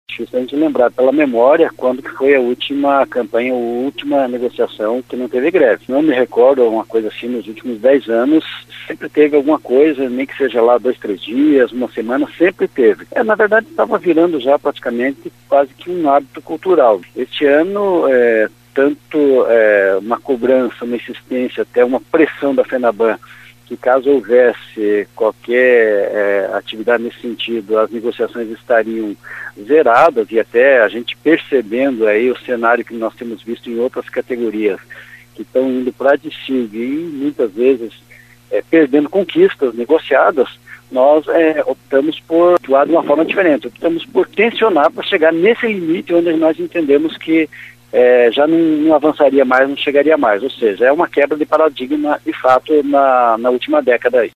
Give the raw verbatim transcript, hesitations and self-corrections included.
Difícil a gente lembrar pela memória quando que foi a última campanha, a última negociação que não teve greve. Não me recordo uma coisa assim nos últimos dez anos, sempre teve alguma coisa, nem que seja lá dois, três dias, uma semana, sempre teve. É, na verdade estava virando já praticamente quase que um hábito cultural. Este ano, é, tanto é, uma cobrança, uma insistência, até uma pressão da FENABAN, que caso houvesse qualquer é, atividade nesse sentido, as negociações estariam zeradas, e até a gente percebendo aí o cenário que nós temos visto em outras categorias, que estão indo para a D C I G e muitas vezes é, perdendo conquistas negociadas, nós é, optamos por atuar de uma forma diferente, optamos por tensionar para chegar nesse limite onde nós entendemos que É, já não, não avançaria mais, não chegaria mais, ou seja, é uma quebra de paradigma de fato na, na última década aí.